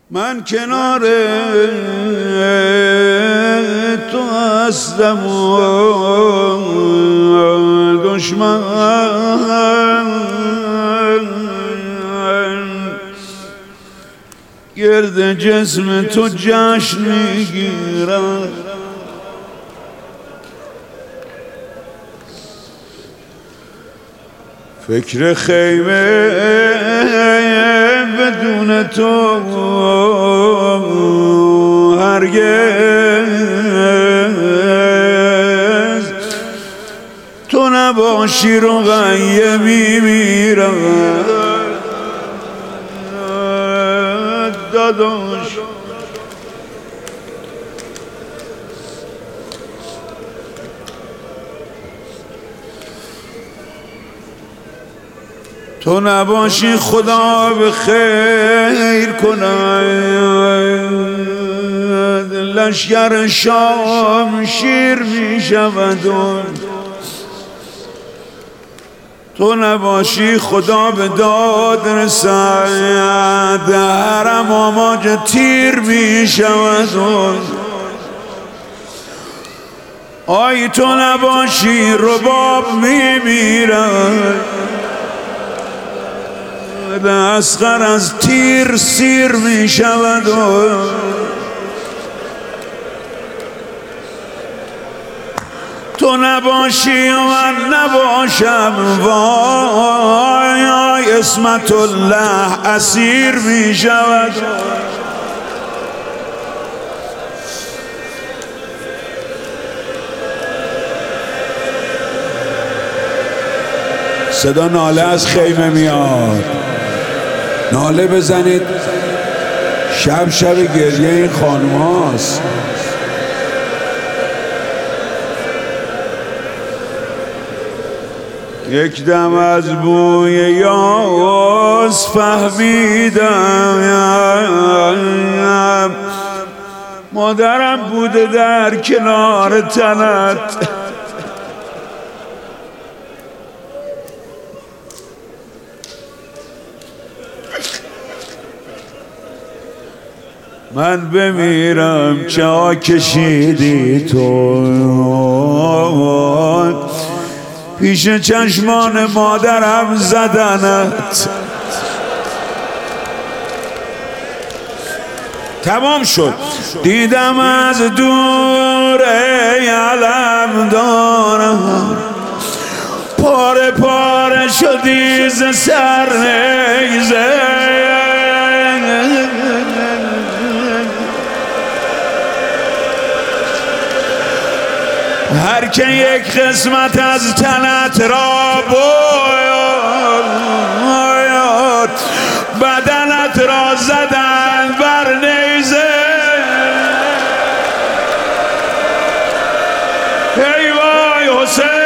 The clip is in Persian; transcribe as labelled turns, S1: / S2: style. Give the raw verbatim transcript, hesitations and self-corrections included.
S1: من کنار تو هستم و دشمن گرد جسم تو جشن میگیرم. فکر خیمه بدون تو هرگز تو نباشی رو غیه میمیرم داداش. تو نباشی خدا به خیر کند، لشگر شام شیر می شود. تو نباشی خدا به داد رسد، حرم آماج تیر می شود. آی تو نباشی رباب می میرد، اصغر از تیر سیر می شود. تو نباشی و من نباشم، وای اسمت الله اسیر می شود. صدا ناله از خیمه میاد، ناله بزنید. شب شب گریه این خانم هاست. یک دم از بوی یاس فهمیدم مادرم بوده در کنار تنت. من بمیرم چه ها کشیدی تو پیش چشمان مادرم زدنت. تمام شد. دیدم از دور ای علم دارم، پاره پاره شدی ز سر نیزه. هر که یک قسمت از تنت را باید، بدنت را زدن بر نیزه. ای وای حسین